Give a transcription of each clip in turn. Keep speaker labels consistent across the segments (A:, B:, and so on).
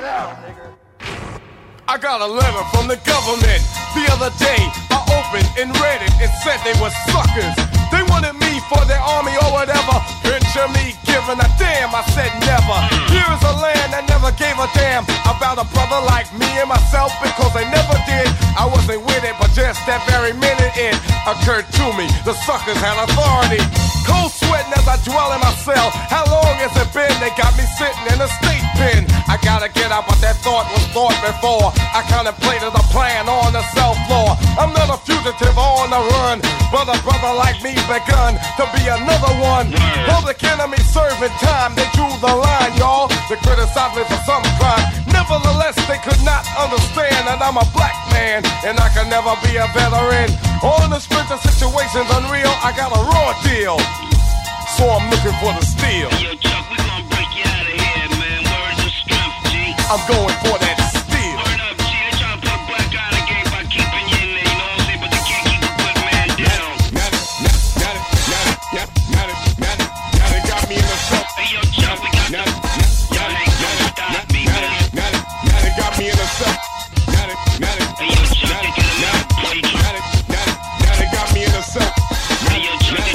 A: I got a letter from the government the other day. I opened and read it. It said they were suckers. They wanted me for their army or whatever. Picture me giving a damn. I said never. Here is a land that never gave a damn about a brother like me and myself, because they never did. I wasn't with it, but just that very minute it occurred to me. The suckers had authority. Cold sweating as I dwell in my cell. How long has it been? They got me sitting in a state pen. I gotta get out, but that thought was thought before. I contemplated a plan on the cell floor. I'm not a fugitive on the run, but a brother like me begun to be another one. Public enemy serving time. They drew the line, y'all. They criticized me for some crime. Nevertheless, they could not understand that I'm a black man and I can never be a veteran. On the strength of situations unreal, I got a raw deal, so I'm looking for the steel.
B: Yo, Chuck, we gon' break you out of here, man. Words of strength, G.
A: I'm going for that steel.
B: Word up, G. They tryna put a black guy in the game by keeping you in there, you know what I'm saying? But they can't keep a good man down.
A: Now they got me in the shop.
B: Hey, yo, Chuck, we got the... Yo, hey, don't stop me, man.
A: Now they got me in the shop.
B: Hey, yo, Chuck, they get a lot of play, Chuck.
A: Now they got me in the shop.
B: Hey, yo, Chuck,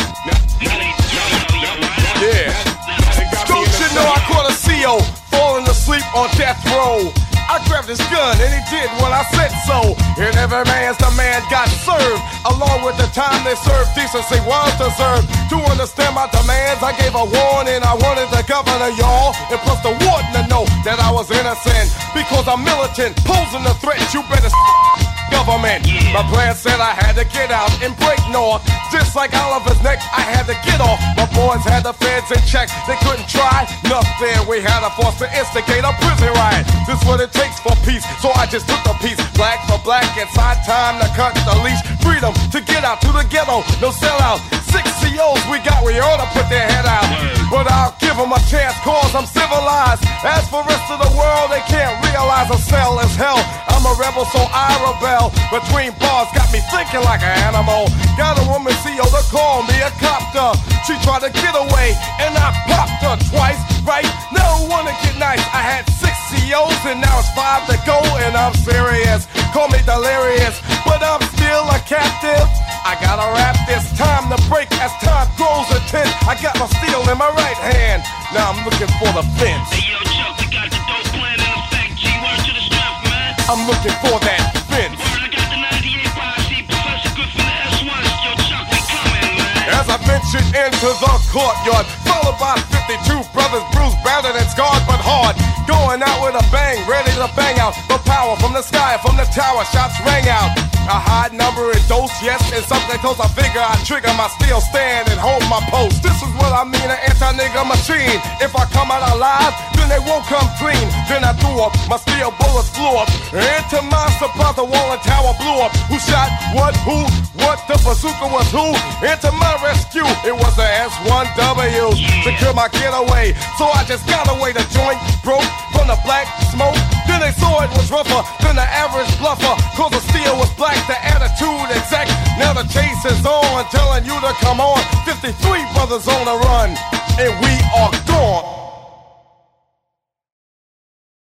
A: Yeah. Don't you know I caught a CO falling asleep on death row? I grabbed his gun and he did what I said so. And every man's the man got served. Along with the time they served, decency was deserved. To understand my demands, I gave a warning. I wanted the governor, y'all, and plus the warden to know that I was innocent. Because I'm militant, posing a threat, you better government. My plan said I had to get out and break north. Just like Oliver's neck, I had to get off. My boys had the feds in check. They couldn't try nothing. We had a force to instigate a prison riot. This what it takes for peace, so I just took the piece. Black for black, it's high time to cut the leash. Freedom to get out to the ghetto, no sellout. 6 COs we got, we ought to put their head out. But I'll give them a chance, cause I'm civilized. As for rest of the world, they can't realize a cell is hell. I'm a rebel, so I rebel. Between bars, got me thinking like an animal. Got a woman CO to call me a copter. She tried to get away, and I popped her twice, right? Now I wanna get nice. I had 6 COs, and now it's 5 to go, and I'm serious. Call me delirious, but I'm still a captive. I gotta rap this time to break as time grows a tent. I got my steel in my right hand. Now I'm looking for the fence.
B: Hey, yo, Chuck, we got the dope plan in effect, G. Word to the strength, man.
A: I'm looking for that fence.
B: Word, I got the 98 posse, Professor Good from the S1. Yo, Chuck, we coming, man.
A: As I ventured into the courtyard, followed by 52 brothers, bruised, battered, and scarred but hard. Going out with a bang, ready to bang out. The power from the sky, from the tower, shots rang out. A high number in dose, yes, and something close. I figure I trigger my steel stand and hold my post. This is what I mean, an anti-nigga machine. If I come out alive, then they won't come clean. Then I threw up, my steel bullets flew up. Into my surprise, the wall and tower blew up. Who shot what, who, what, the bazooka was who? Into my rescue, it was the S1W. Secure my getaway, so I just got away. The joint broke from the black smoke. Then they saw it was rougher than the average bluffer. Cause the steel was black, the attitude exact. Now the chase is on, telling you to come on. 53 brothers on the run, and we are